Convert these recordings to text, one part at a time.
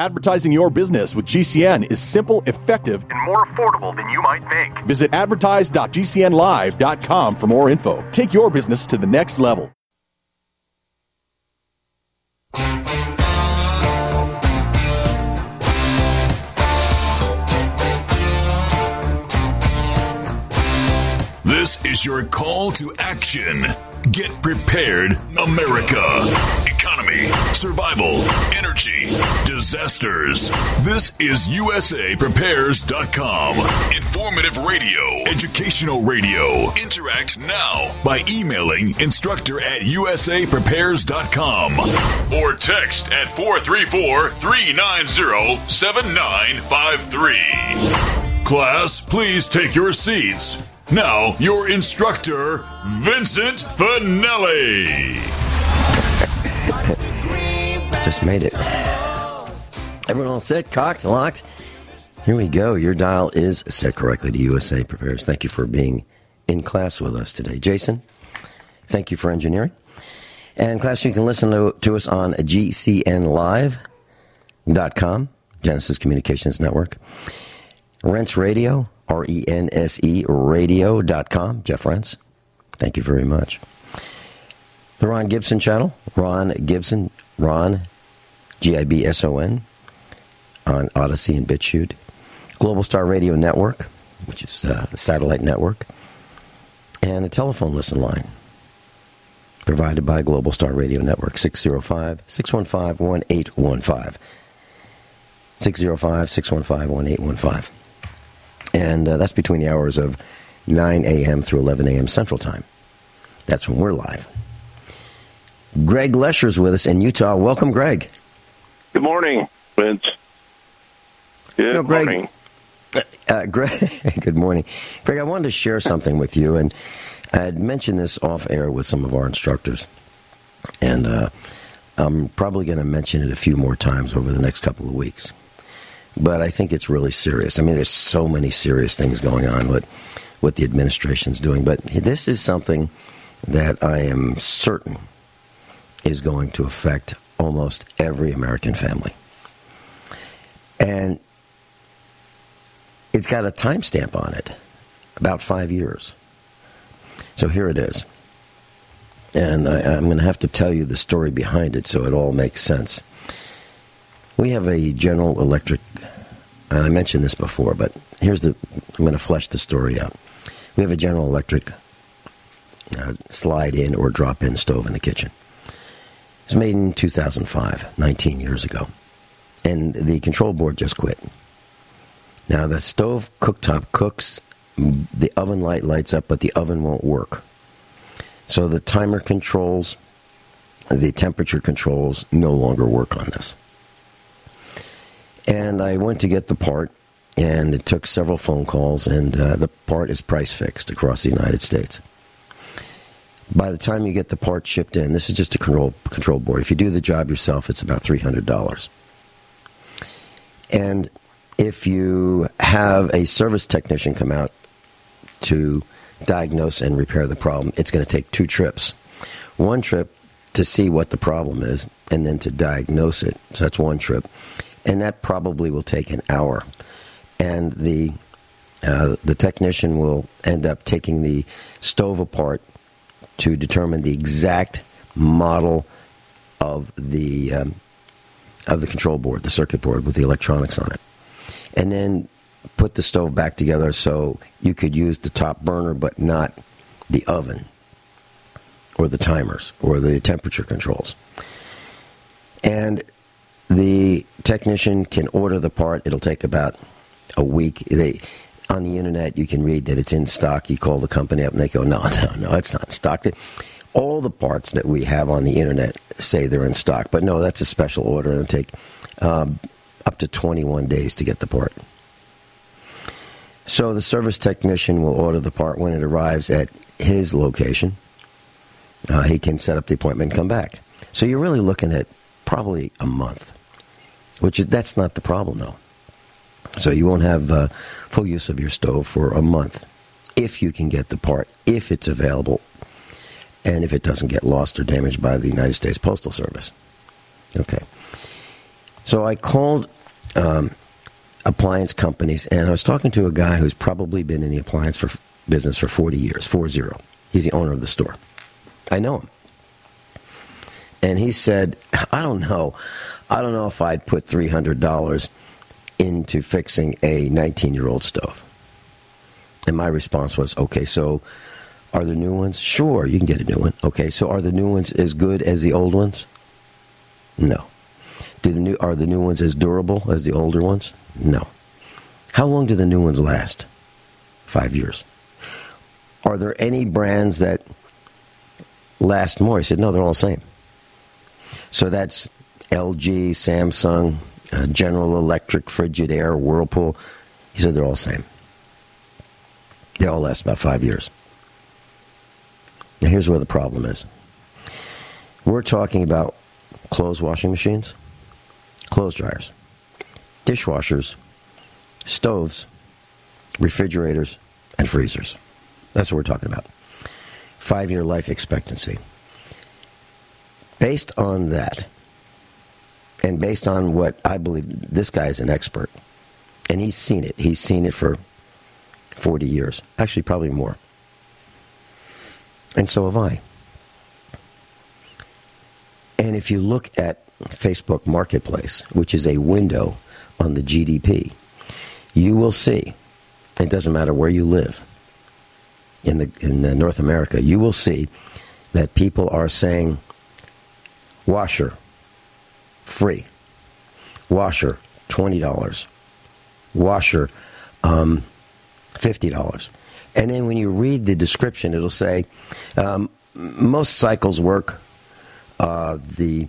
Advertising your business with GCN is simple, effective, and more affordable than you might think. Visit advertise.gcnlive.com for more info. Take your business to the next level. This is your call to action. Get prepared, America. Economy, survival, energy, disasters. This is USAPrepares.com. Informative radio, educational radio. Interact now by emailing instructor@USAPrepares.com or text at 434-390-7953. Class, please take your seats. Now, your instructor, Vincent Finelli. Just made it. Everyone all set, cocked, locked? Here we go. Your dial is set correctly to USA Prepares. Thank you for being in class with us today. Jason, thank you for engineering. And class, you can listen to us on GCNlive.com, Genesis Communications Network. Rense Radio, RENSE radio.com. Jeff Rense, thank you very much. The Ron Gibson channel, Ron Gibson, Ron, Gibson, on Odyssey and BitChute. Global Star Radio Network, which is a satellite network. And a telephone listen line provided by Global Star Radio Network, 605-615-1815. 605-615-1815. And that's between the hours of 9 a.m. through 11 a.m. Central Time. That's when we're live. Greg Lesher's with us in Utah. Welcome, Greg. Good morning, Vince. Good morning. Greg, good morning. Greg, I wanted to share something with you, and I had mentioned this off-air with some of our instructors. And I'm probably going to mention it a few more times over the next couple of weeks. But I think it's really serious. I mean, there's so many serious things going on with what the administration's doing. But this is something that I am certain is going to affect almost every American family. And it's got a timestamp on it, about 5 years. So here it is. And I'm going to have to tell you the story behind it so it all makes sense. We have a General Electric, and I mentioned this before, but I'm going to flesh the story out. We have a General Electric slide-in or drop-in stove in the kitchen. It was made in 2005, 19 years ago. And the control board just quit. Now, the stove cooktop cooks, the oven light lights up, but the oven won't work. So the timer controls, the temperature controls no longer work on this. And I went to get the part, and it took several phone calls, and the part is price fixed across the United States. By the time you get the part shipped in, this is just a control board. If you do the job yourself, it's about $300. And if you have a service technician come out to diagnose and repair the problem, it's going to take 2 trips. One trip to see what the problem is, and then to diagnose it. So that's 1 trip. And that probably will take an hour. And the technician will end up taking the stove apart to determine the exact model of the control board, the circuit board with the electronics on it. And then put the stove back together so you could use the top burner but not the oven or the timers or the temperature controls. And the technician can order the part. It'll take about a week. On the internet, you can read that it's in stock. You call the company up and they go, no, it's not in stock. All the parts that we have on the internet say they're in stock. But no, that's a special order. It'll take up to 21 days to get the part. So the service technician will order the part. When it arrives at his location, he can set up the appointment and come back. So you're really looking at probably a month, that's not the problem, though. So you won't have full use of your stove for a month if you can get the part, if it's available, and if it doesn't get lost or damaged by the United States Postal Service. Okay. So I called appliance companies, and I was talking to a guy who's probably been in the appliance business for 40 years, 40. He's the owner of the store. I know him. And he said, I don't know if I'd put $300 into fixing a 19-year-old stove. And my response was, okay, so are the new ones? Sure, you can get a new one. Okay, so are the new ones as good as the old ones? No. Are the new ones as durable as the older ones? No. How long do the new ones last? 5 years. Are there any brands that last more? He said, no, they're all the same. So that's LG, Samsung, General Electric, Frigidaire, Whirlpool. He said they're all the same. They all last about 5 years. Now here's where the problem is. We're talking about clothes washing machines, clothes dryers, dishwashers, stoves, refrigerators, and freezers. That's what we're talking about. 5-year life expectancy. Based on that, and based on what I believe, this guy is an expert, and he's seen it. He's seen it for 40 years. Actually, probably more. And so have I. And if you look at Facebook Marketplace, which is a window on the GDP, you will see, it doesn't matter where you live in North America, you will see that people are saying, washer, free. Washer, $20. Washer, $50. And then when you read the description, it'll say, most cycles work. The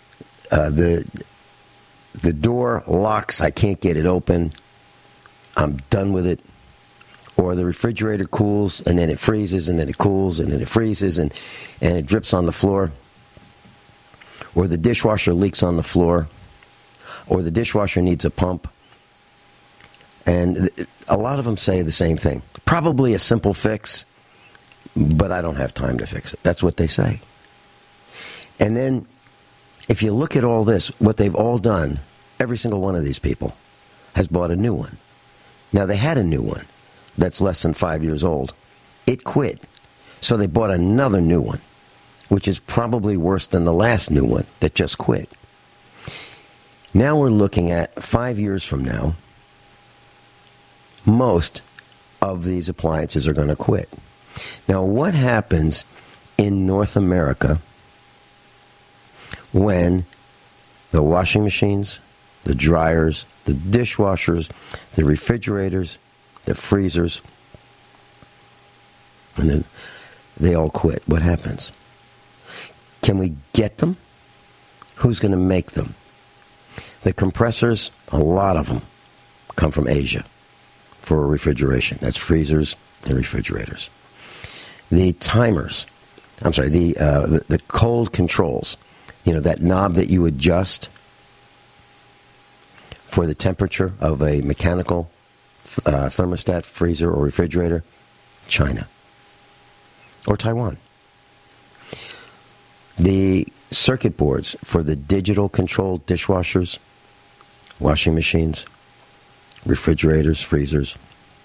door locks. I can't get it open. I'm done with it. Or the refrigerator cools, and then it freezes, and then it cools, and then it freezes, and it drips on the floor. Or the dishwasher leaks on the floor. Or the dishwasher needs a pump. And a lot of them say the same thing. Probably a simple fix, but I don't have time to fix it. That's what they say. And then, if you look at all this, what they've all done, every single one of these people has bought a new one. Now, they had a new one that's less than 5 years old. It quit. So they bought another new one, which is probably worse than the last new one that just quit. Now we're looking at 5 years from now, most of these appliances are going to quit. Now, what happens in North America when the washing machines, the dryers, the dishwashers, the refrigerators, the freezers, and then they all quit? What happens? Can we get them? Who's going to make them? The compressors, a lot of them come from Asia for refrigeration. That's freezers and refrigerators. The timers, the cold controls, that knob that you adjust for the temperature of a mechanical thermostat, freezer, or refrigerator, China or Taiwan. The circuit boards for the digital controlled dishwashers, washing machines, refrigerators, freezers,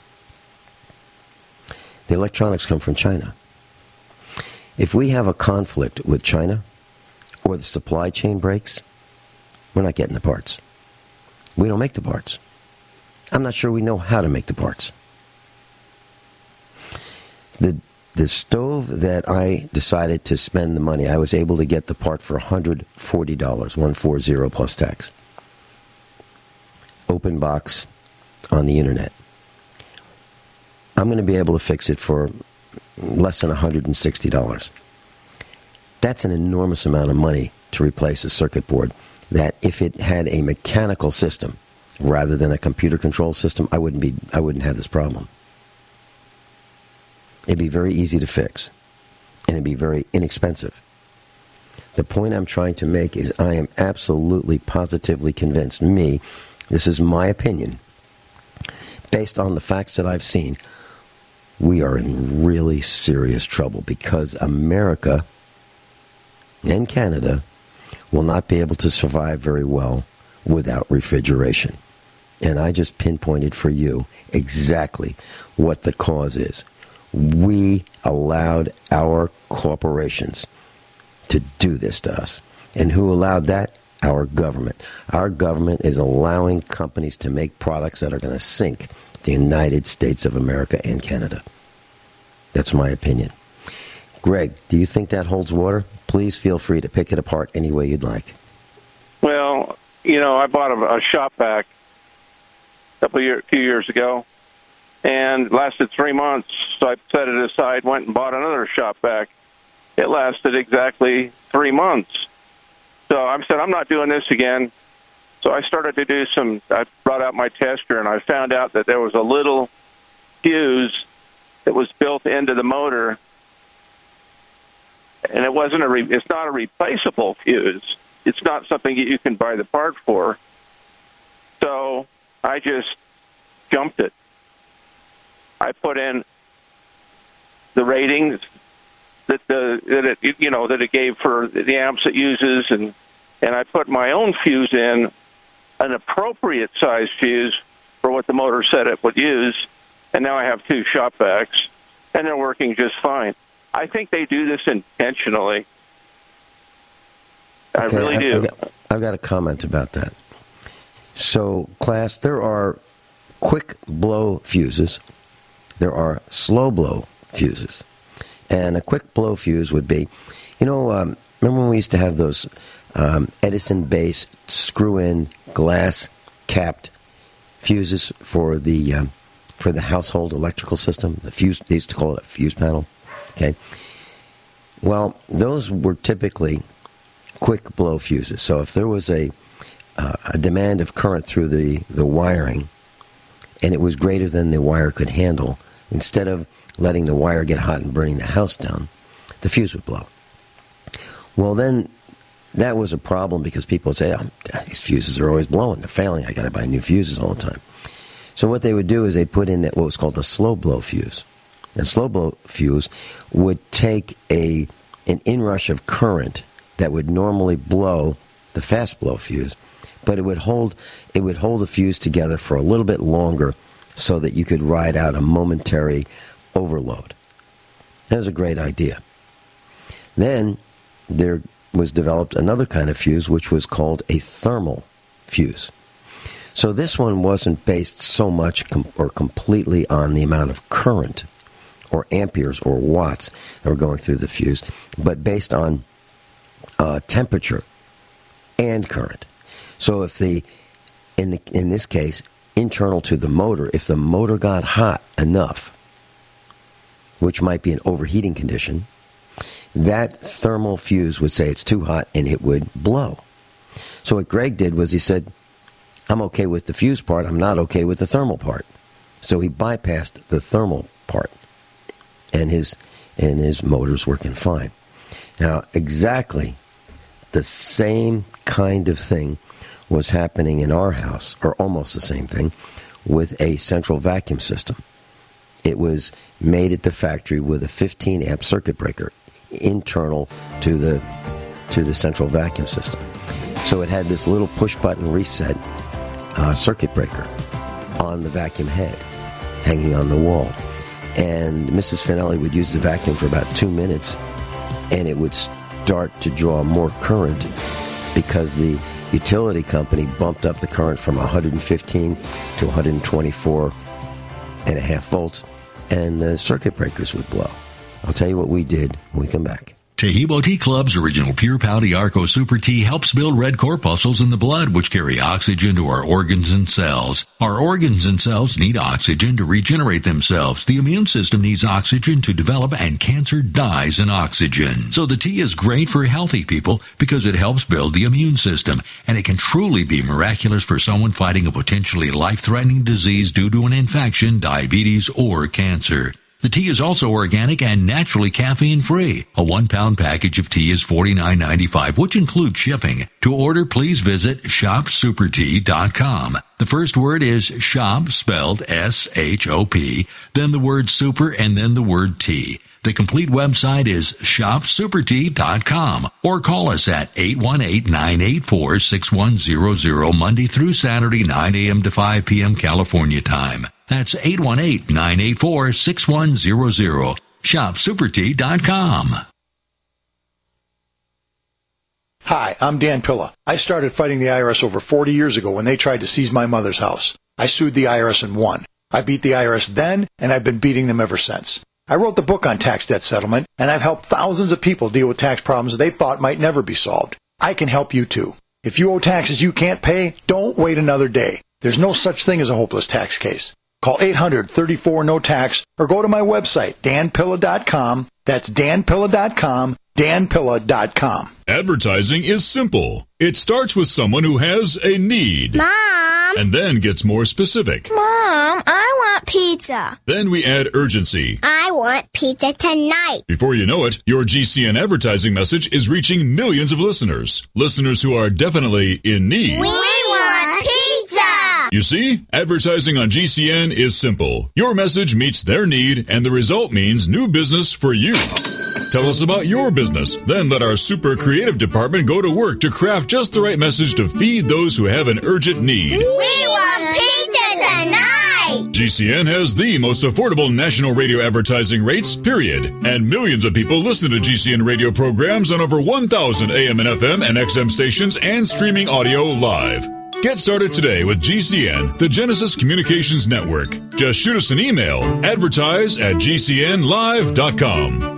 the electronics come from China. If we have a conflict with China or the supply chain breaks, we're not getting the parts. We don't make the parts. I'm not sure we know how to make the parts. The stove that I decided to spend the money, I was able to get the part for $140, $140 plus tax. Open box on the internet. I'm going to be able to fix it for less than $160. That's an enormous amount of money to replace a circuit board that if it had a mechanical system rather than a computer control system, I wouldn't have this problem. It'd be very easy to fix, and it'd be very inexpensive. The point I'm trying to make is I am absolutely, positively convinced, this is my opinion, based on the facts that I've seen, we are in really serious trouble because America and Canada will not be able to survive very well without refrigeration. And I just pinpointed for you exactly what the cause is. We allowed our corporations to do this to us. And who allowed that? Our government. Our government is allowing companies to make products that are going to sink the United States of America and Canada. That's my opinion. Greg, do you think that holds water? Please feel free to pick it apart any way you'd like. Well, I bought a shop vac a few years ago, and it lasted 3 months. So I set it aside, went and bought another shop vac. It lasted exactly 3 months. So I said, I'm not doing this again. So I started to do I brought out my tester, and I found out that there was a little fuse that was built into the motor, and it's not a replaceable fuse. It's not something that you can buy the part for. So I just jumped it. I put in the ratings that it gave for the amps it uses, and I put my own fuse in, an appropriate size fuse for what the motor said it would use, and now I have 2 shop vacs, and they're working just fine. I think they do this intentionally. I really do. I've got a comment about that. So, class, there are quick blow fuses. There are slow blow fuses. And a quick blow fuse would be, remember when we used to have those Edison-based screw-in glass-capped fuses for the household electrical system? The fuse, they used to call it a fuse panel. Okay. Well, those were typically quick blow fuses. So if there was a demand of current through the wiring, and it was greater than the wire could handle, instead of letting the wire get hot and burning the house down, the fuse would blow. Well, then that was a problem because people would say, these fuses are always blowing. They're failing. I got to buy new fuses all the time. So what they would do is they put in what was called a slow blow fuse. A slow blow fuse would take an inrush of current that would normally blow the fast blow fuse, but it would hold the fuse together for a little bit longer so that you could ride out a momentary overload. That was a great idea. Then there was developed another kind of fuse, which was called a thermal fuse. So this one wasn't based so much or completely on the amount of current or amperes or watts that were going through the fuse, but based on temperature and current. So if in this case, internal to the motor, if the motor got hot enough, which might be an overheating condition, that thermal fuse would say it's too hot and it would blow. So what Greg did was he said, I'm okay with the fuse part, I'm not okay with the thermal part. So he bypassed the thermal part, and his motor's working fine. Now, exactly the same kind of thing was happening in our house, or almost the same thing, with a central vacuum system. It was made at the factory with a 15-amp circuit breaker internal to the central vacuum system. So it had this little push-button reset circuit breaker on the vacuum head, hanging on the wall. And Mrs. Finelli would use the vacuum for about 2 minutes, and it would start to draw more current because the utility company bumped up the current from 115 to 124.5 volts, and the circuit breakers would blow. I'll tell you what we did when we come back. Taheebo Tea Club's original Pure Pouty Arco Super Tea helps build red corpuscles in the blood, which carry oxygen to our organs and cells. Our organs and cells need oxygen to regenerate themselves. The immune system needs oxygen to develop, and cancer dies in oxygen. So the tea is great for healthy people because it helps build the immune system, and it can truly be miraculous for someone fighting a potentially life-threatening disease due to an infection, diabetes, or cancer. The tea is also organic and naturally caffeine-free. A 1-pound package of tea is $49.95, which includes shipping. To order, please visit shopsupertea.com. The first word is shop, spelled S-H-O-P, then the word super, and then the word tea. The complete website is shopsupertea.com or call us at 818-984-6100 Monday through Saturday, 9 a.m. to 5 p.m. California time. That's 818-984-6100. Shopsupertea.com. Hi, I'm Dan Pilla. I started fighting the IRS over 40 years ago when they tried to seize my mother's house. I sued the IRS and won. I beat the IRS then, and I've been beating them ever since. I wrote the book on tax debt settlement, and I've helped thousands of people deal with tax problems they thought might never be solved. I can help you too. If you owe taxes you can't pay, don't wait another day. There's no such thing as a hopeless tax case. Call 800-34-NO-TAX or go to my website, danpilla.com. That's danpilla.com, danpilla.com. Advertising is simple. It starts with someone who has a need. Mom! And then gets more specific. Mom, I want pizza. Then we add urgency. I want pizza tonight. Before you know it, your GCN advertising message is reaching millions of listeners. Listeners who are definitely in need. We want pizza! You see, advertising on GCN is simple. Your message meets their need, and the result means new business for you. Tell us about your business. Then let our super creative department go to work to craft just the right message to feed those who have an urgent need. We want pizza tonight! GCN has the most affordable national radio advertising rates, period. And millions of people listen to GCN radio programs on over 1,000 AM and FM and XM stations and streaming audio live. Get started today with GCN, the Genesis Communications Network. Just shoot us an email, advertise@gcnlive.com.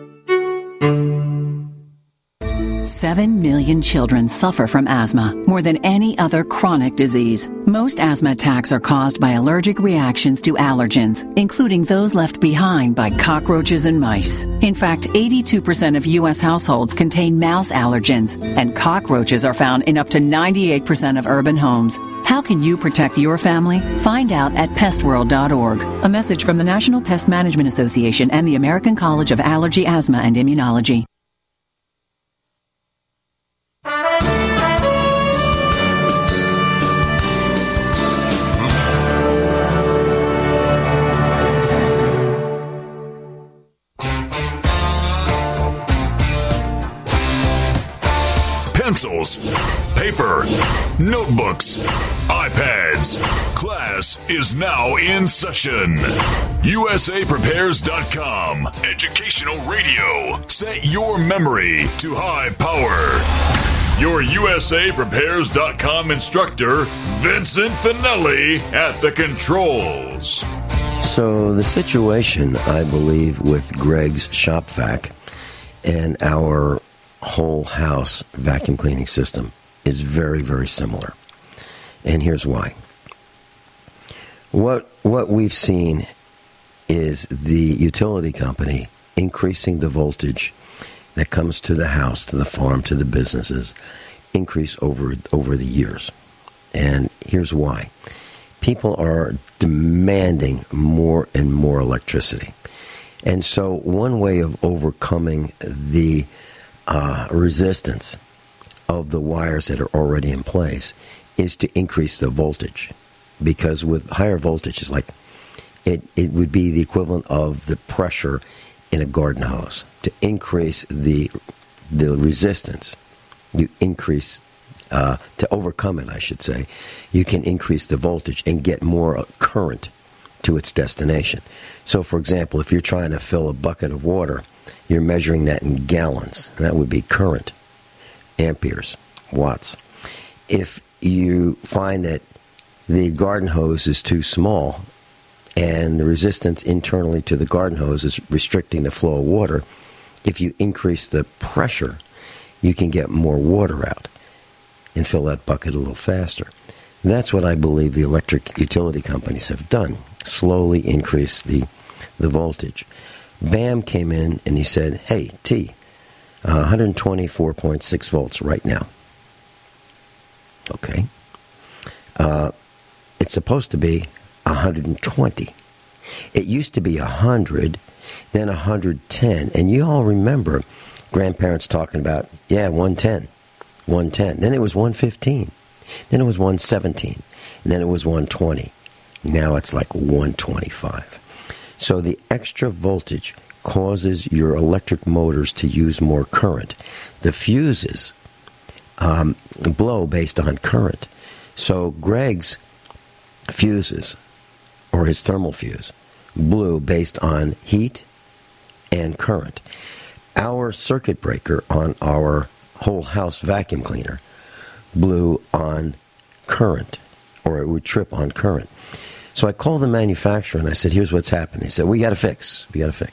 7 million children suffer from asthma, more than any other chronic disease. Most asthma attacks are caused by allergic reactions to allergens, including those left behind by cockroaches and mice. In fact, 82% of U.S. households contain mouse allergens, and cockroaches are found in up to 98% of urban homes. How can you protect your family? Find out at pestworld.org. A message from the National Pest Management Association and the American College of Allergy, Asthma, and Immunology. Pencils, paper, notebooks, iPads. Class is now in session. USAPrepares.com. Educational radio. Set your memory to high power. Your USAPrepares.com instructor, Vincent Finelli, at the controls. So the situation, I believe, with Greg's shop vac and our whole house vacuum cleaning system is very, very similar. And here's why. What we've seen is the utility company increasing the voltage that comes to the house, to the farm, to the businesses, increase over the years. And here's why. People are demanding more and more electricity. And so one way of overcoming the resistance of the wires that are already in place is to increase the voltage, because with higher voltages, like it would be the equivalent of the pressure in a garden hose. To increase the resistance, you increase to overcome it, I should say, you can increase the voltage and get more current to its destination. So, for example, if you're trying to fill a bucket of water, you're measuring that in gallons. That would be current, amperes, watts. If you find that the garden hose is too small and the resistance internally to the garden hose is restricting the flow of water, if you increase the pressure, you can get more water out and fill that bucket a little faster. That's what I believe the electric utility companies have done, slowly increase the voltage. BAM came in and he said, hey, T, 124.6 volts right now. Okay. It's supposed to be 120. It used to be 100, then 110. And you all remember grandparents talking about, 110. Then it was 115. Then it was 117. Then it was 120. Now it's like 125. So the extra voltage causes your electric motors to use more current. The fuses blow based on current. So Greg's fuses, or his thermal fuse, blew based on heat and current. Our circuit breaker on our whole house vacuum cleaner blew on current, or it would trip on current. So I called the manufacturer and I said, here's what's happening. He said, we got to fix.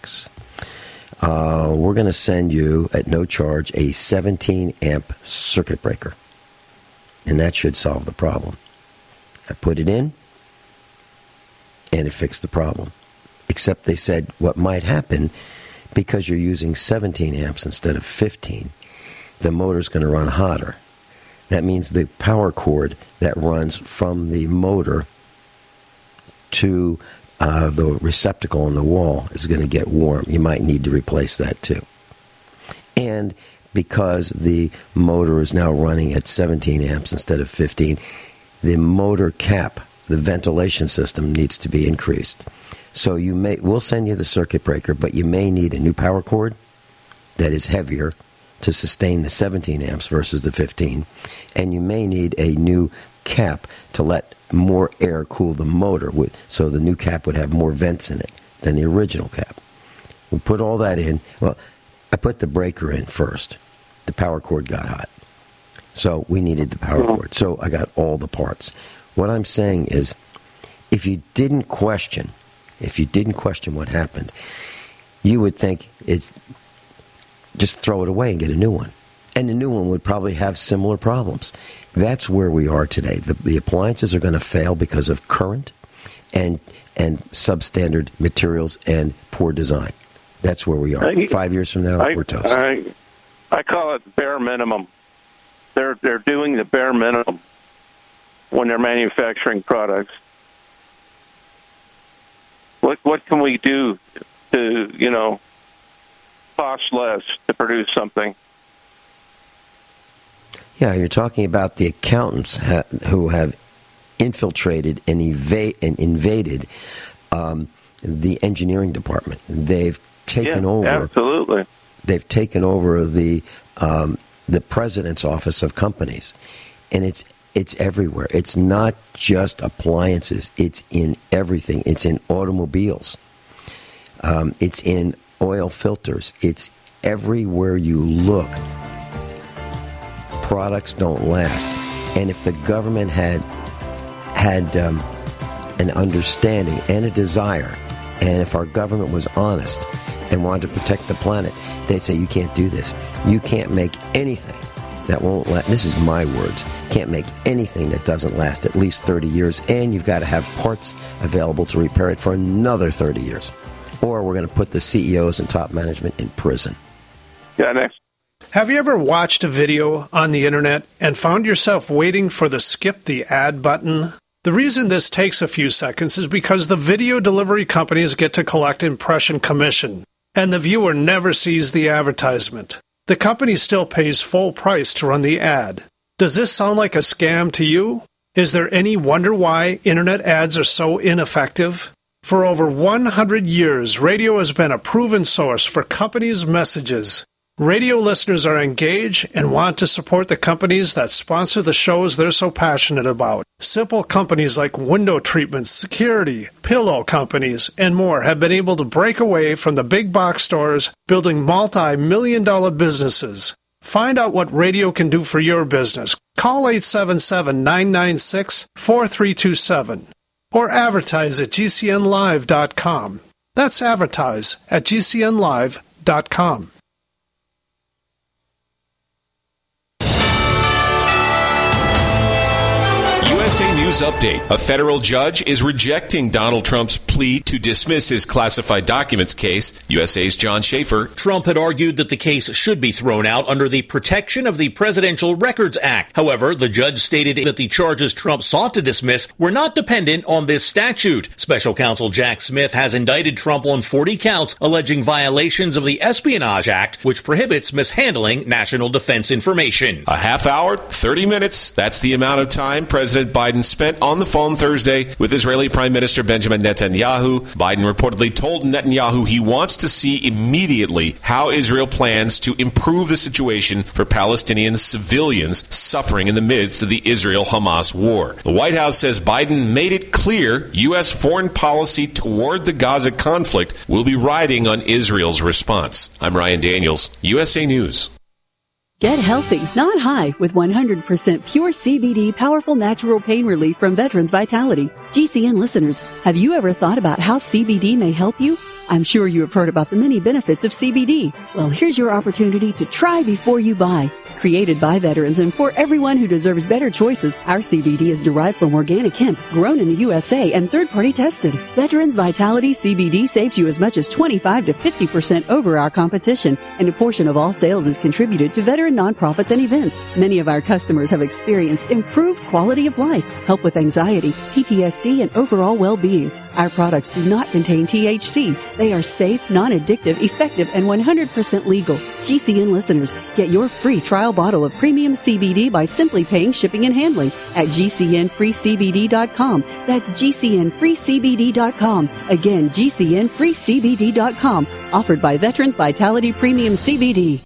We're going to send you, at no charge, a 17-amp circuit breaker. And that should solve the problem. I put it in, and it fixed the problem. Except they said what might happen, because you're using 17 amps instead of 15, the motor's going to run hotter. That means the power cord that runs from the motor to the receptacle on the wall is going to get warm. You might need to replace that too. And because the motor is now running at 17 amps instead of 15, the motor cap, the ventilation system, needs to be increased. So we'll send you the circuit breaker, but you may need a new power cord that is heavier to sustain the 17 amps versus the 15. And you may need a new cap to let more air cool the motor, so the new cap would have more vents in it than the original cap. We put all that in. Well, I put the breaker in first. The power cord got hot. So we needed the power cord. So I got all the parts. What I'm saying is, if you didn't question what happened, you would think it's just throw it away and get a new one. And the new one would probably have similar problems. That's where we are today. The appliances are going to fail because of current and substandard materials and poor design. That's where we are. 5 years from now, we're toast. I call it bare minimum. They're doing the bare minimum when they're manufacturing products. What can we do to, cost less to produce something? Yeah, you're talking about the accountants who have infiltrated and invaded the engineering department. They've taken over. Absolutely. They've taken over the president's office of companies, and it's everywhere. It's not just appliances. It's in everything. It's in automobiles. It's in oil filters. It's everywhere you look. Products don't last. And if the government had an understanding and a desire, and if our government was honest and wanted to protect the planet, they'd say, you can't do this. You can't make anything that won't last. This is my words. Can't make anything that doesn't last at least 30 years, and you've got to have parts available to repair it for another 30 years. Or we're going to put the CEOs and top management in prison. Yeah, next. Have you ever watched a video on the internet and found yourself waiting for the skip the ad button? The reason this takes a few seconds is because the video delivery companies get to collect impression commission, and the viewer never sees the advertisement. The company still pays full price to run the ad. Does this sound like a scam to you? Is there any wonder why internet ads are so ineffective? For over 100 years, radio has been a proven source for companies' messages. Radio listeners are engaged and want to support the companies that sponsor the shows they're so passionate about. Simple companies like window treatments, security, pillow companies, and more have been able to break away from the big box stores, building multi-million-dollar businesses. Find out what radio can do for your business. Call 877-996-4327 or advertise at GCNlive.com. That's advertise at GCNlive.com. USA News Update. A federal judge is rejecting Donald Trump's plea to dismiss his classified documents case. USA's John Schaefer. Trump had argued that the case should be thrown out under the Protection of the Presidential Records Act. However, the judge stated that the charges Trump sought to dismiss were not dependent on this statute. Special counsel Jack Smith has indicted Trump on 40 counts alleging violations of the Espionage Act, which prohibits mishandling national defense information. A half hour, 30 minutes. That's the amount of time President Biden Biden spent on the phone Thursday with Israeli Prime Minister Benjamin Netanyahu. Biden reportedly told Netanyahu he wants to see immediately how Israel plans to improve the situation for Palestinian civilians suffering in the midst of the Israel-Hamas war. The White House says Biden made it clear U.S. foreign policy toward the Gaza conflict will be riding on Israel's response. I'm Ryan Daniels, USA News. Get healthy, not high, with 100% pure CBD powerful natural pain relief from Veterans Vitality. GCN listeners, have you ever thought about how CBD may help you? I'm sure you have heard about the many benefits of CBD. Well, here's your opportunity to try before you buy. Created by veterans and for everyone who deserves better choices, our CBD is derived from organic hemp, grown in the USA and third-party tested. Veterans Vitality CBD saves you as much as 25 to 50% over our competition, and a portion of all sales is contributed to veteran nonprofits and events. Many of our customers have experienced improved quality of life, help with anxiety, PTSD, and overall well-being. Our products do not contain THC. They are safe, non-addictive, effective, and 100% legal. GCN listeners, get your free trial bottle of premium CBD by simply paying shipping and handling at GCNFreeCBD.com. That's GCNFreeCBD.com. Again, GCNFreeCBD.com. Offered by Veterans Vitality Premium CBD.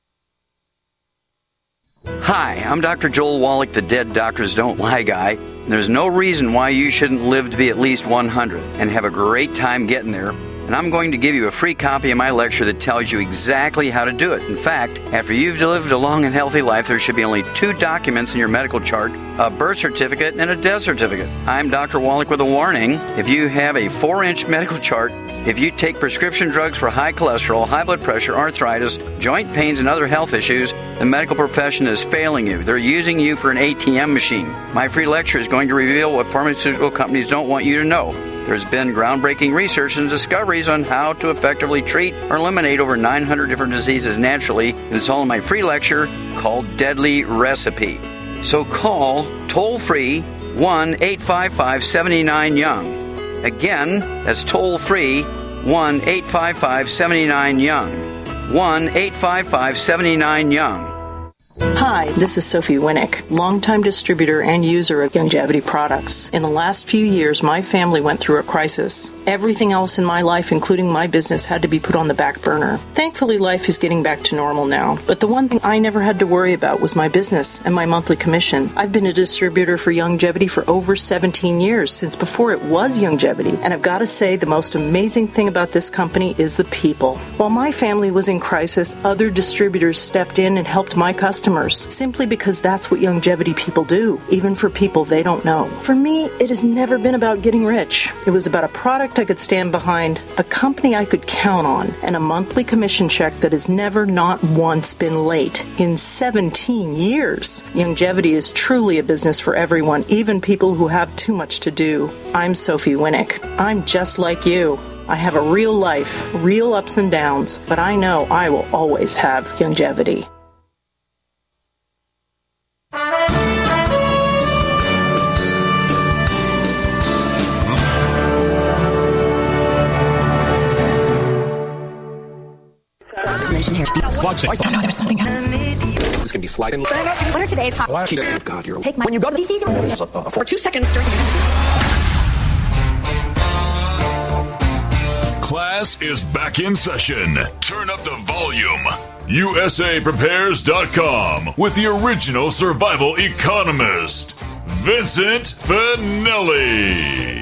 Hi, I'm Dr. Joel Wallach, the Dead Doctors Don't Lie guy. There's no reason why you shouldn't live to be at least 100 and have a great time getting there. And I'm going to give you a free copy of my lecture that tells you exactly how to do it. In fact, after you've lived a long and healthy life, there should be only 2 documents in your medical chart, a birth certificate and a death certificate. I'm Dr. Wallach with a warning. If you have a 4-inch medical chart, if you take prescription drugs for high cholesterol, high blood pressure, arthritis, joint pains, and other health issues, the medical profession is failing you. They're using you for an ATM machine. My free lecture is going to reveal what pharmaceutical companies don't want you to know. There's been groundbreaking research and discoveries on how to effectively treat or eliminate over 900 different diseases naturally, and it's all in my free lecture called Deadly Recipe. So call toll-free 1-855-79-YOUNG. Again, that's toll-free 1-855-79-YOUNG. 1-855-79-YOUNG. Hi, this is Sophie Winnick, longtime distributor and user of Youngevity products. In the last few years, my family went through a crisis. Everything else in my life, including my business, had to be put on the back burner. Thankfully, life is getting back to normal now. But the one thing I never had to worry about was my business and my monthly commission. I've been a distributor for Youngevity for over 17 years, since before it was Youngevity. And I've got to say, the most amazing thing about this company is the people. While my family was in crisis, other distributors stepped in and helped my customers, simply because that's what Youngevity people do, even for people they don't know. For me, it has never been about getting rich. It was about a product I could stand behind, a company I could count on, and a monthly commission check that has never, not once, been late in 17 years. Youngevity is truly a business for everyone, even people who have too much to do. I'm Sophie Winnick. I'm just like you. I have a real life, real ups and downs, but I know I will always have Youngevity. There's something This can be sliding. What are today's hot? God, you're Take my. When you go to DC's for 2 seconds during the Class is back in session. Turn up the volume. USAPrepares.com with the original survival economist, Vincent Finelli.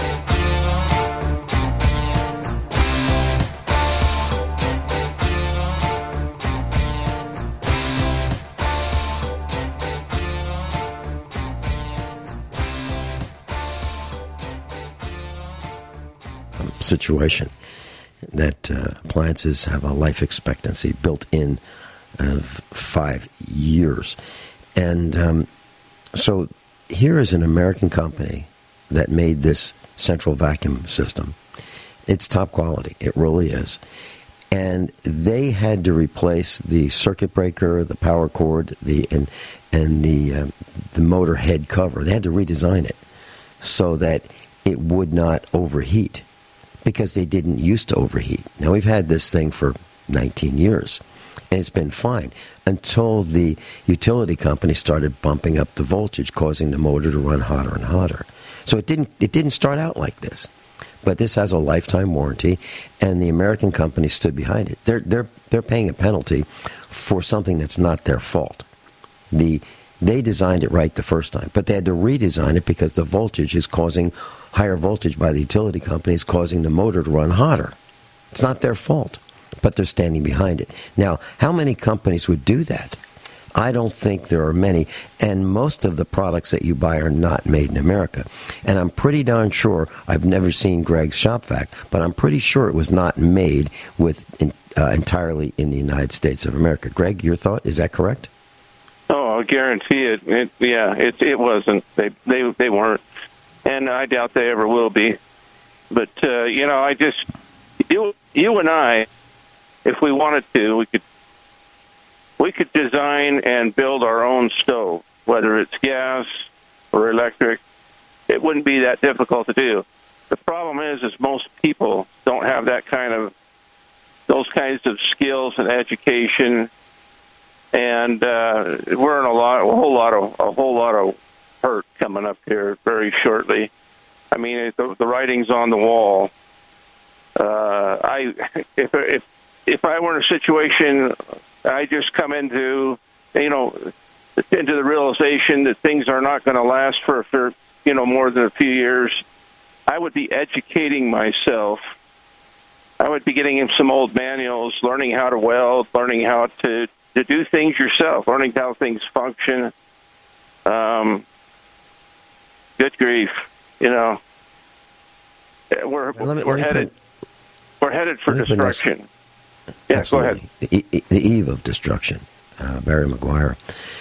Situation that appliances have a life expectancy built in of 5 years. And so here is an American company that made this central vacuum system. It's top quality. It really is. And they had to replace the circuit breaker, the power cord, and the motor head cover. They had to redesign it so that it would not overheat, because they didn't used to overheat. Now, we've had this thing for 19 years, And it's been fine until the utility company started bumping up the voltage, causing the motor to run hotter and hotter. So it didn't start out like this. But this has a lifetime warranty, and the American company stood behind it. They're paying a penalty for something that's not their fault. They designed it right the first time, but they had to redesign it because the voltage is causing higher voltage by the utility company is causing the motor to run hotter. It's not their fault, but they're standing behind it. Now, how many companies would do that? I don't think there are many, and most of the products that you buy are not made in America. And I'm pretty darn sure, I've never seen Greg's Shop Vac, but I'm pretty sure it was not made entirely in the United States of America. Greg, your thought, is that correct? Oh, I guarantee it. It wasn't. They weren't, and I doubt they ever will be. But you and I, if we wanted to, we could design and build our own stove, whether it's gas or electric. It wouldn't be that difficult to do. The problem is most people don't have those kinds of skills and education, and we're in a whole lot of hurt coming up here very shortly. I mean, the writing's on the wall. If I were in a situation, I just come into the realization that things are not going to last for more than a few years. I would be educating myself. I would be getting in some old manuals, learning how to weld, learning how to do things yourself, learning how things function. Good grief, we're headed for destruction. Yeah, absolutely. Go ahead. The eve of destruction. Barry Maguire.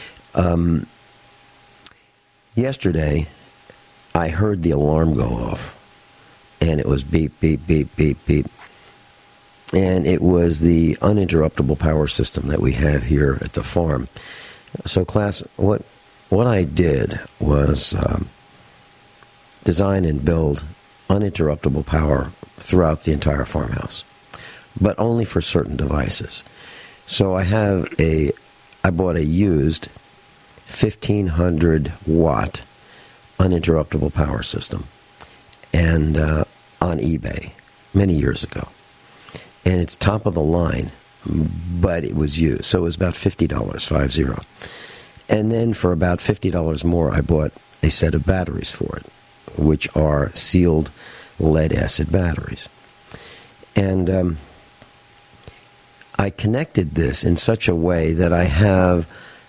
Yesterday, I heard the alarm go off, and it was beep, beep, beep, beep, beep. And it was the uninterruptible power system that we have here at the farm. So, class, what I did was design and build uninterruptible power throughout the entire farmhouse, but only for certain devices. So I bought a used 1,500 watt uninterruptible power system, and on eBay many years ago, and it's top of the line, but it was used, so it was about $50, 50. And then for about $50 more, I bought a set of batteries for it, which are sealed lead acid batteries, and I connected this in such a way that I have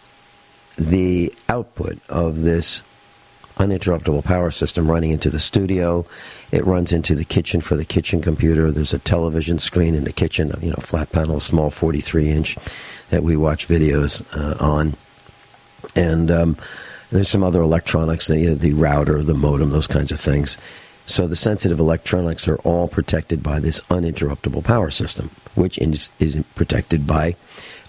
the output of this uninterruptible power system running into the studio. It runs into the kitchen for the kitchen computer. There's a television screen in the kitchen, flat panel, small 43-inch that we watch videos on. And there's some other electronics, the router, the modem, those kinds of things. So the sensitive electronics are all protected by this uninterruptible power system, which is protected by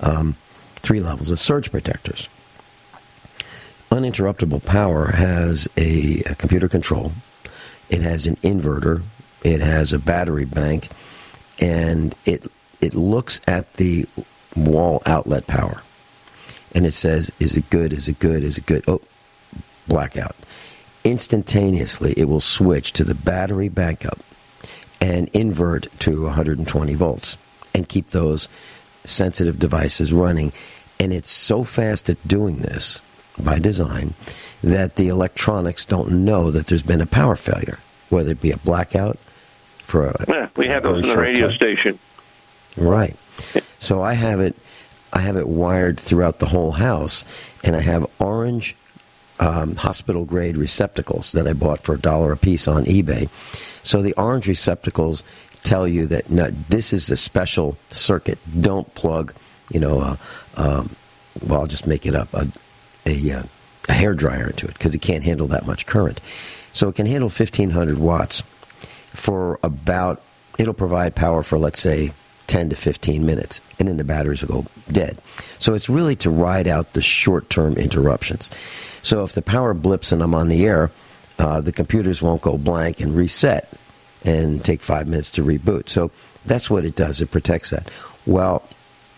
3 levels of surge protectors. Uninterruptible power has a computer control. It has an inverter. It has a battery bank. And it looks at the wall outlet power. And it says, is it good? Is it good? Is it good? Oh, blackout. Instantaneously, it will switch to the battery backup and invert to 120 volts and keep those sensitive devices running. And it's so fast at doing this by design that the electronics don't know that there's been a power failure, whether it be a blackout for we have those in the radio station. Right. So I have it wired throughout the whole house, and I have orange hospital-grade receptacles that I bought for $1 a piece on eBay. So the orange receptacles tell you that this is the special circuit. Don't plug, I'll just make it up, a hairdryer into it, because it can't handle that much current. So it can handle 1,500 watts for it'll provide power for, let's say, 10 to 15 minutes, and then the batteries will go dead. So it's really to ride out the short-term interruptions. So if the power blips and I'm on the air, the computers won't go blank and reset and take 5 minutes to reboot. So that's what it does. It protects that. Well,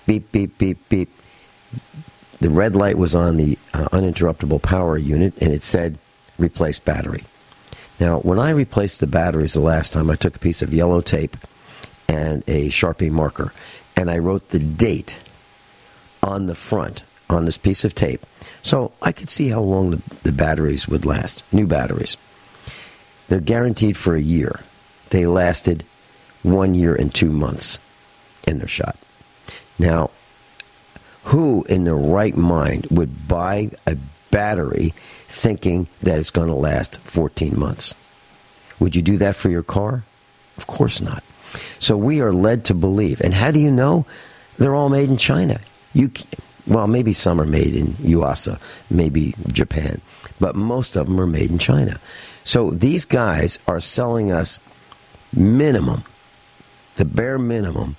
beep, beep, beep, beep. The red light was on the uninterruptible power unit, and it said, replace battery. Now, when I replaced the batteries the last time, I took a piece of yellow tape and a Sharpie marker, and I wrote the date on the front on this piece of tape, so I could see how long the batteries would last, new batteries. They're guaranteed for a year. They lasted 1 year and 2 months in their shot. Now, who in their right mind would buy a battery thinking that it's going to last 14 months? Would you do that for your car? Of course not. So we are led to believe. And how do you know? They're all made in China. Well, maybe some are made in USA, maybe Japan, but most of them are made in China. So these guys are selling us minimum, the bare minimum,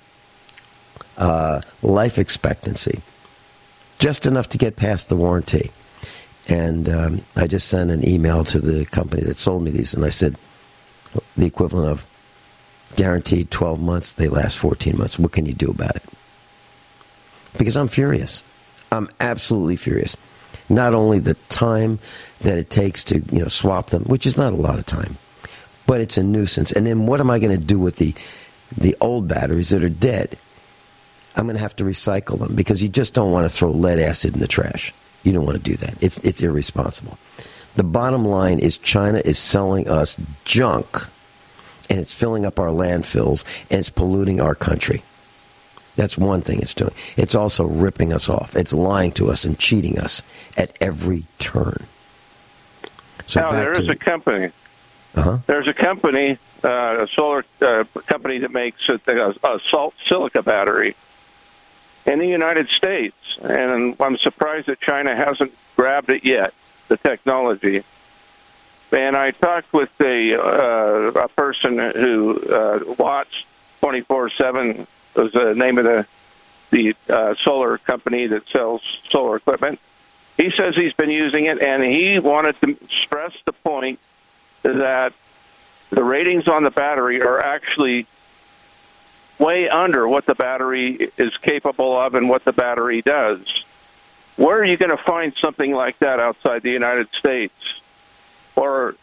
life expectancy, just enough to get past the warranty. And I just sent an email to the company that sold me these, and I said the equivalent of guaranteed 12 months, they last 14 months. What can you do about it? Because I'm furious. I'm absolutely furious. Not only the time that it takes to swap them, which is not a lot of time, but it's a nuisance. And then what am I going to do with the old batteries that are dead? I'm going to have to recycle them because you just don't want to throw lead acid in the trash. You don't want to do that. It's irresponsible. The bottom line is China is selling us junk, and it's filling up our landfills, and it's polluting our country. That's one thing it's doing. It's also ripping us off. It's lying to us and cheating us at every turn. So now, there is a company. There's a company, a solar company that makes a salt silica battery in the United States. And I'm surprised that China hasn't grabbed it yet, the technology. And I talked with a person who watched 24/7 was the name of the solar company that sells solar equipment. He says he's been using it, and he wanted to stress the point that the ratings on the battery are actually way under what the battery is capable of and what the battery does. Where are you going to find something like that outside the United States? Or,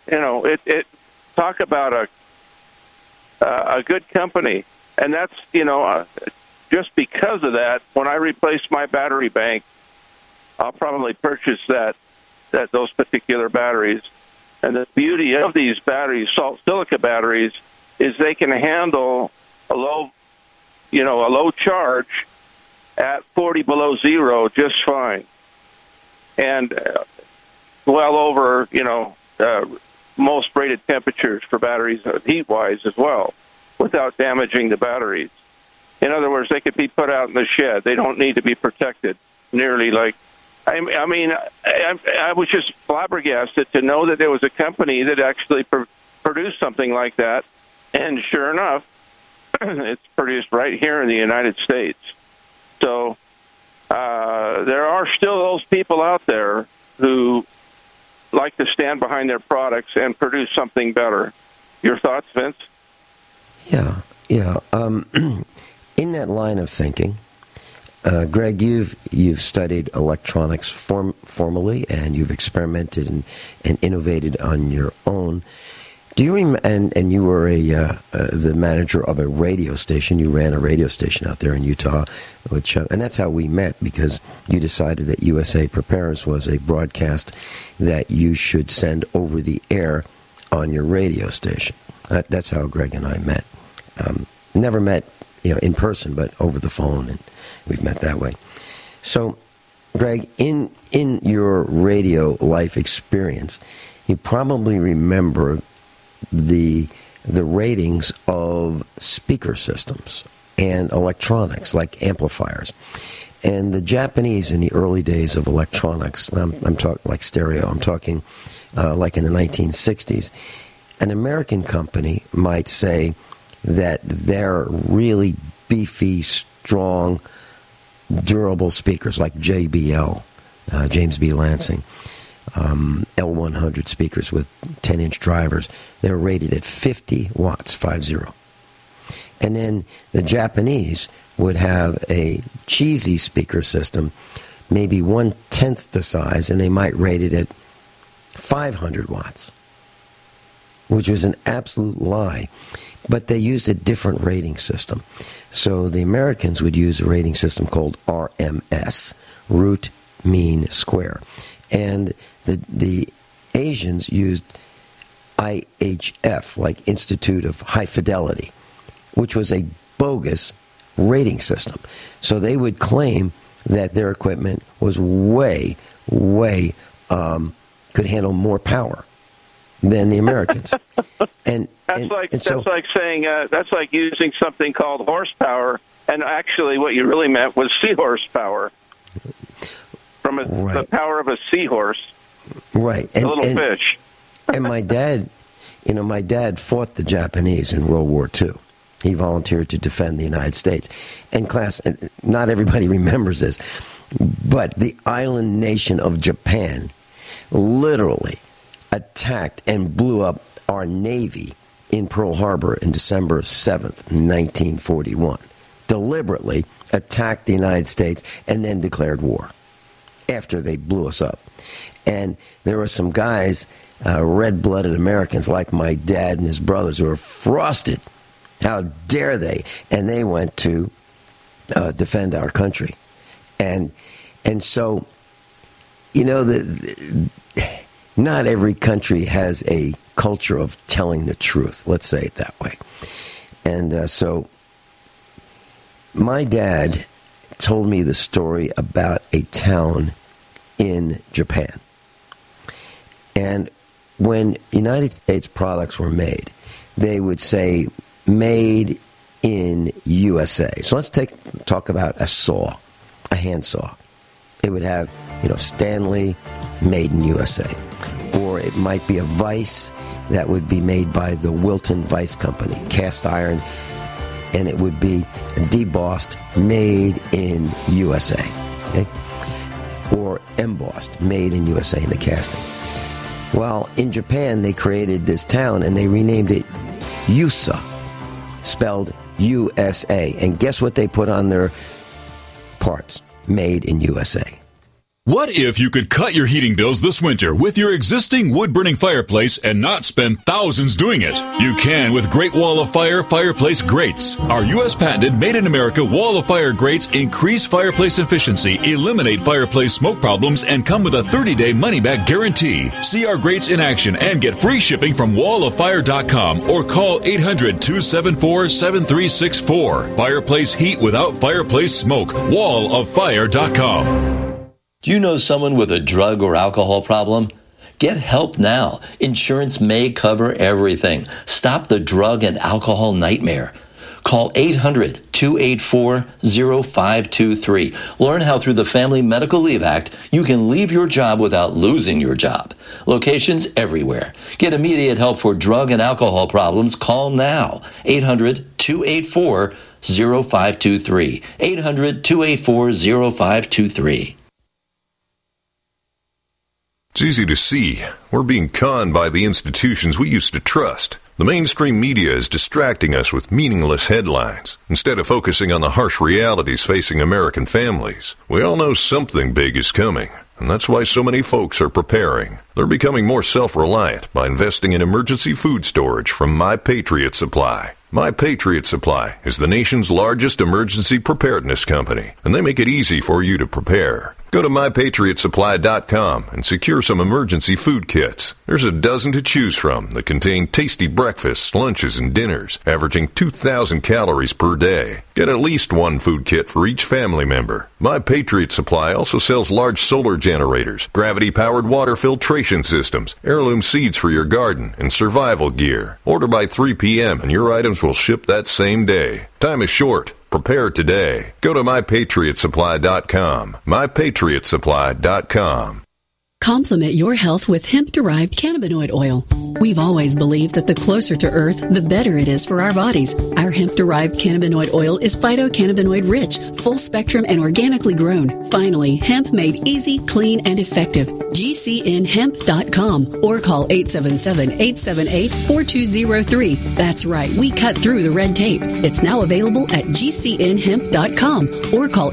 talk about a good company. And that's, just because of that, when I replace my battery bank, I'll probably purchase those particular batteries. And the beauty of these batteries, salt silica batteries, is they can handle a low charge at 40 below zero just fine. And well over, most rated temperatures for batteries heat-wise as well, without damaging the batteries. In other words, they could be put out in the shed. They don't need to be protected nearly like... I mean, I was just flabbergasted to know that there was a company that actually produced something like that, and sure enough, it's produced right here in the United States. So there are still those people out there who like to stand behind their products and produce something better. Your thoughts, Vince? Yeah. In that line of thinking, Greg, you've studied electronics formally, and you've experimented and innovated on your own. Do you and you were the manager of a radio station? You ran a radio station out there in Utah, and that's how we met, because you decided that USA Prepares was a broadcast that you should send over the air on your radio station. That's how Greg and I met. Never met, in person, but over the phone, and we've met that way. So, Greg, in your radio life experience, you probably remember the ratings of speaker systems and electronics like amplifiers. And the Japanese in the early days of electronics, I'm talking like stereo, I'm talking like in the 1960s, an American company might say that they're really beefy, strong, durable speakers like JBL, James B. Lansing, L100 speakers with 10-inch drivers. They're rated at 50 watts, 50. And then the Japanese would have a cheesy speaker system, maybe 1/10 the size, and they might rate it at 500 watts, which was an absolute lie. But they used a different rating system. So the Americans would use a rating system called RMS, root mean square. And the Asians used IHF, like Institute of High Fidelity, which was a bogus rating system. So they would claim that their equipment was way could handle more power than the Americans. That's like saying that's like using something called horsepower, and actually what you really meant was seahorse power, from the power of a seahorse, right? A little fish. And my dad fought the Japanese in World War II. He volunteered to defend the United States. And class, not everybody remembers this, but the island nation of Japan literally attacked and blew up our Navy in Pearl Harbor in December 7th, 1941. Deliberately attacked the United States and then declared war after they blew us up. And there were some guys, red-blooded Americans like my dad and his brothers, who were frosted. How dare they? And they went to defend our country. And so, not every country has a culture of telling the truth. Let's say it that way. And so my dad told me the story about a town in Japan. And when United States products were made, they would say, made in USA. So let's talk about a saw, a handsaw. It would have, Stanley, made in USA. Or it might be a vise that would be made by the Wilton Vice Company, cast iron, and it would be debossed, made in USA. Okay? Or embossed, made in USA in the casting. Well, in Japan, they created this town and they renamed it Yusa, spelled USA. And guess what they put on their parts? Made in USA. What if you could cut your heating bills this winter with your existing wood-burning fireplace and not spend thousands doing it? You can with Great Wall of Fire fireplace grates. Our U.S. patented made-in-America Wall of Fire grates increase fireplace efficiency, eliminate fireplace smoke problems, and come with a 30-day money-back guarantee. See our grates in action and get free shipping from walloffire.com or call 800-274-7364. Fireplace heat without fireplace smoke. walloffire.com. Do you know someone with a drug or alcohol problem? Get help now. Insurance may cover everything. Stop the drug and alcohol nightmare. Call 800-284-0523. Learn how through the Family Medical Leave Act you can leave your job without losing your job. Locations everywhere. Get immediate help for drug and alcohol problems. Call now. 800-284-0523. 800-284-0523. It's easy to see. We're being conned by the institutions we used to trust. The mainstream media is distracting us with meaningless headlines instead of focusing on the harsh realities facing American families. We all know something big is coming, and that's why so many folks are preparing. They're becoming more self-reliant by investing in emergency food storage from My Patriot Supply. My Patriot Supply is the nation's largest emergency preparedness company, and they make it easy for you to prepare. Go to MyPatriotSupply.com and secure some emergency food kits. There's a dozen to choose from that contain tasty breakfasts, lunches, and dinners, averaging 2,000 calories per day. Get at least one food kit for each family member. My Patriot Supply also sells large solar generators, gravity-powered water filtration systems, heirloom seeds for your garden, and survival gear. Order by 3 p.m. and your items will ship that same day. Time is short. Prepare today. Go to MyPatriotSupply.com. MyPatriotSupply.com. Complement your health with hemp-derived cannabinoid oil. We've always believed that the closer to Earth, the better it is for our bodies. Our hemp-derived cannabinoid oil is phytocannabinoid rich, full spectrum, and organically grown. Finally, hemp made easy, clean, and effective. GCNhemp.com or call 877-878-4203. That's right, we cut through the red tape. It's now available at GCNhemp.com or call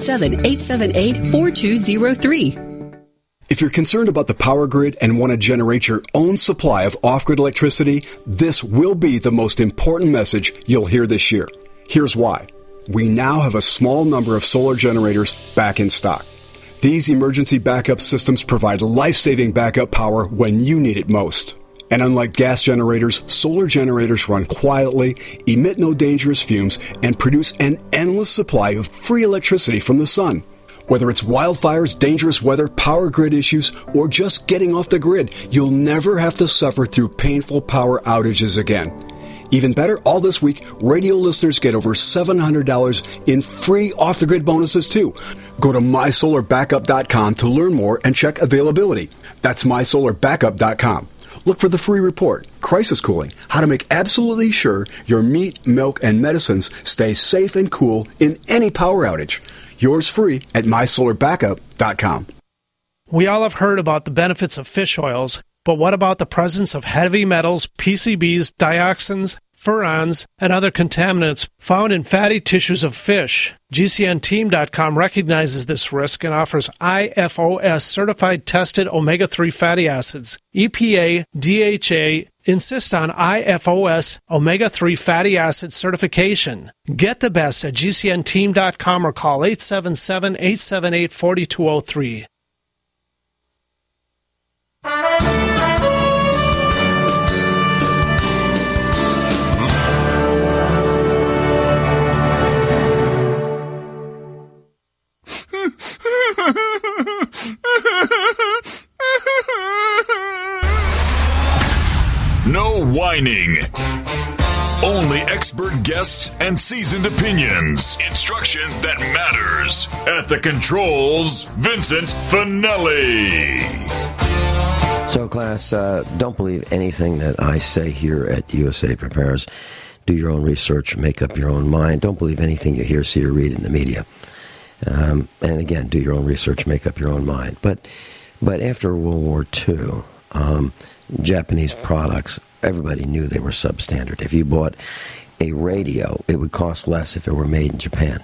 877-878-4203. If you're concerned about the power grid and want to generate your own supply of off-grid electricity, this will be the most important message you'll hear this year. Here's why. We now have a small number of solar generators back in stock. These emergency backup systems provide life-saving backup power when you need it most. And unlike gas generators, solar generators run quietly, emit no dangerous fumes, and produce an endless supply of free electricity from the sun. Whether it's wildfires, dangerous weather, power grid issues, or just getting off the grid, you'll never have to suffer through painful power outages again. Even better, all this week, radio listeners get over $700 in free off-the-grid bonuses, too. Go to mysolarbackup.com to learn more and check availability. That's mysolarbackup.com. Look for the free report, Crisis Cooling, how to make absolutely sure your meat, milk, and medicines stay safe and cool in any power outage. Yours free at mysolarbackup.com. We all have heard about the benefits of fish oils, but what about the presence of heavy metals, PCBs, dioxins, furans, and other contaminants found in fatty tissues of fish? GCNteam.com recognizes this risk and offers IFOS certified tested omega-3 fatty acids. EPA, DHA insist on IFOS omega-3 fatty acid certification. Get the best at GCNteam.com or call 877-878-4203. No whining. Only expert guests and seasoned opinions. Instruction that matters. At the controls, Vincent Finelli. So, class, don't believe anything that I say here at USA Prepares. Do your own research, make up your own mind. Don't believe anything you hear, see, or read in the media. And again, do your own research, make up your own mind. But after World War II, Japanese products, everybody knew they were substandard. If you bought a radio, it would cost less if it were made in Japan.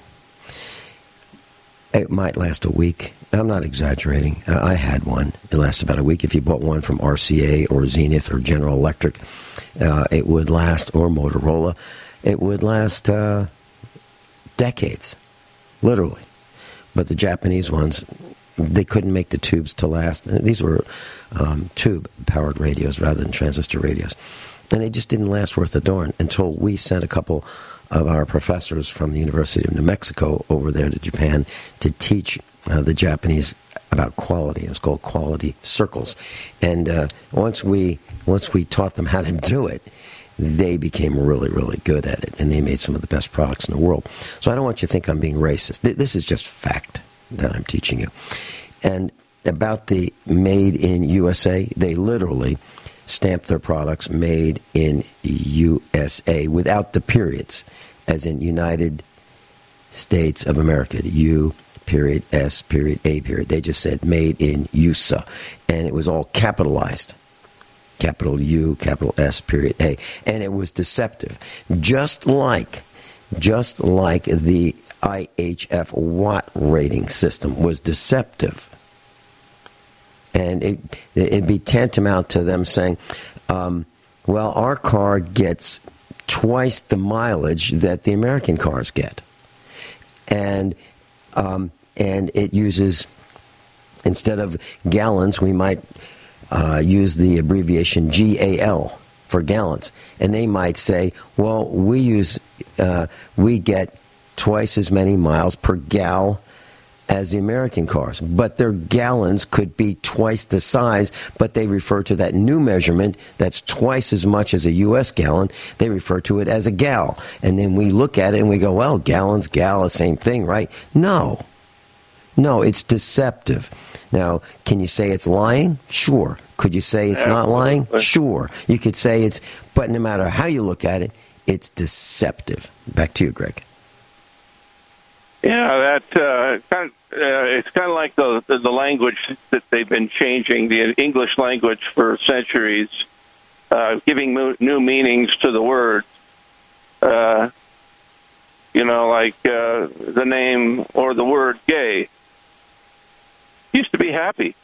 It might last a week. I'm not exaggerating. I had one. It lasted about a week. If you bought one from RCA or Zenith or General Electric, it would last, or Motorola, it would last decades, literally. But the Japanese ones, they couldn't make the tubes to last. These were tube-powered radios rather than transistor radios. And they just didn't last worth a darn until we sent a couple of our professors from the University of New Mexico over there to Japan to teach the Japanese about quality. It was called quality circles. And once we taught them how to do it, they became really, really good at it, and they made some of the best products in the world. So I don't want you to think I'm being racist. This is just fact that I'm teaching you. And about the made in USA, they literally stamped their products made in USA without the periods, as in United States of America, U, period, S, period, A, period. They just said made in USA, and it was all capitalized. Capital U, capital S, period A. And it was deceptive. Just like the IHF watt rating system was deceptive. And it'd be tantamount to them saying, well, our car gets twice the mileage that the American cars get. And it uses, instead of gallons, we might use the abbreviation GAL for gallons, and they might say, well, we get twice as many miles per gal as the American cars, but their gallons could be twice the size, but they refer to that new measurement that's twice as much as a U.S. gallon. They refer to it as a gal, and then we look at it and we go, well, gallons, gal, the same thing, right? No, it's deceptive. Now, can you say it's lying? Sure. Could you say it's not lying? Sure. You could say it's, but no matter how you look at it, it's deceptive. Back to you, Greg. Yeah, that it's kind of like the language that they've been changing, the English language for centuries, giving new meanings to the words. Like the name or the word gay. Used to be happy.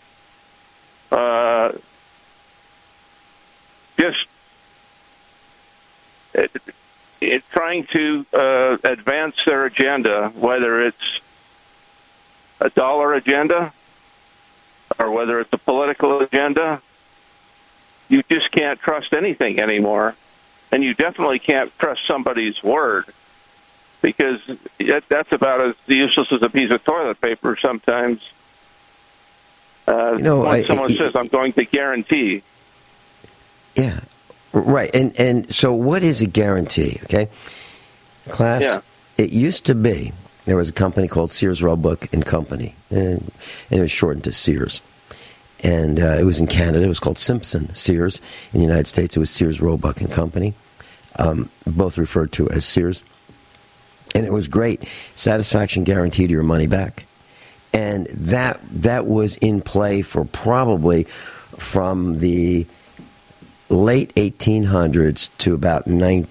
Trying to advance their agenda, whether it's a dollar agenda or whether it's a political agenda, you just can't trust anything anymore. And you definitely can't trust somebody's word, because that's about as useless as a piece of toilet paper sometimes. When someone says, I'm going to guarantee. Yeah, right. And so what is a guarantee, okay? Class, yeah. It used to be, there was a company called Sears Roebuck and Company, and it was shortened to Sears. And it was in Canada. It was called Simpson Sears. In the United States, it was Sears Roebuck and Company, both referred to as Sears. And it was great. Satisfaction guaranteed your money back. And that was in play for probably from the late 1800s to about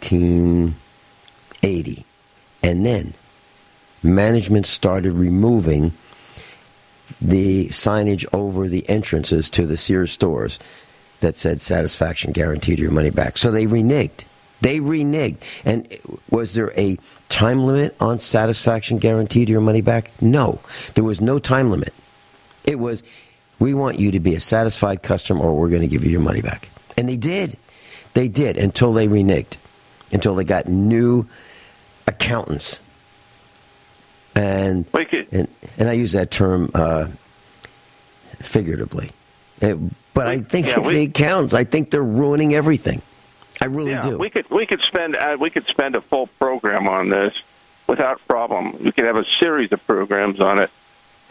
1980. And then management started removing the signage over the entrances to the Sears stores that said satisfaction guaranteed your money back. So they reneged. And was there a time limit on satisfaction guaranteed your money back? No. There was no time limit. It was, we want you to be a satisfied customer or we're going to give you your money back. And they did. They did until they reneged. Until they got new accountants. And I use that term figuratively. But I think it's the accountants. I think they're ruining everything. I really do. We could spend a full program on this without problem. We could have a series of programs on it.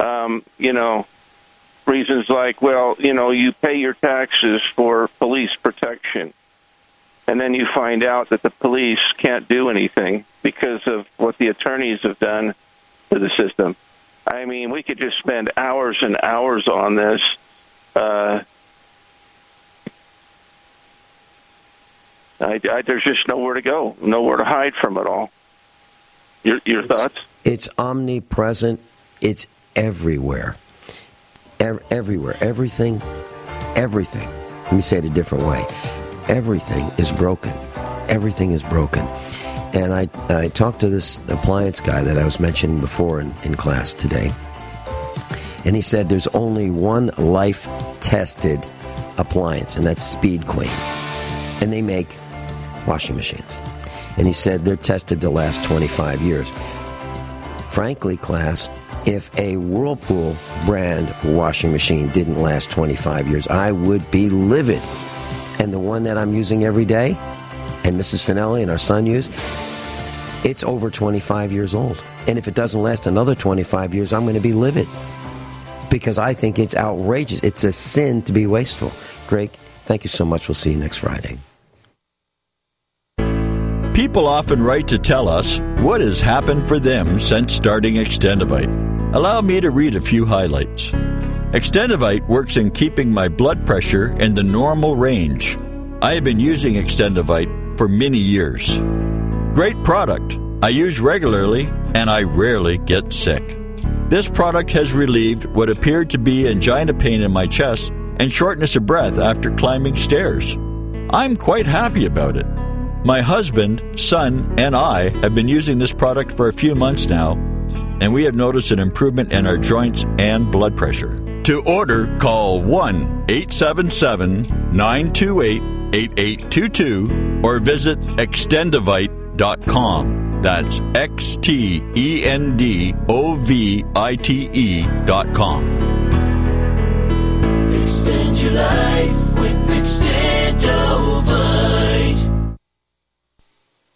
Reasons like, you pay your taxes for police protection, and then you find out that the police can't do anything because of what the attorneys have done to the system. I mean, we could just spend hours and hours on this. There's just nowhere to go, nowhere to hide from it all. Your thoughts? It's omnipresent. It's everywhere. Everywhere. Everything. Let me say it a different way. Everything is broken. Everything is broken. And I talked to this appliance guy that I was mentioning before in class today. And he said there's only one life-tested appliance, and that's Speed Queen. And they make washing machines. And he said they're tested to last 25 years. Frankly, class, if a Whirlpool brand washing machine didn't last 25 years, I would be livid. And the one that I'm using every day, and Mrs. Finelli and our son use, it's over 25 years old. And if it doesn't last another 25 years, I'm going to be livid. Because I think it's outrageous. It's a sin to be wasteful. Greg, thank you so much. We'll see you next Friday. People often write to tell us what has happened for them since starting Extendivite. Allow me to read a few highlights. Extendivite works in keeping my blood pressure in the normal range. I have been using Extendivite for many years. Great product. I use regularly and I rarely get sick. This product has relieved what appeared to be angina pain in my chest and shortness of breath after climbing stairs. I'm quite happy about it. My husband, son, and I have been using this product for a few months now, and we have noticed an improvement in our joints and blood pressure. To order, call 1-877-928-8822 or visit Extendivite.com. That's XTENDOVITE.com. Extend your life with Extendivite.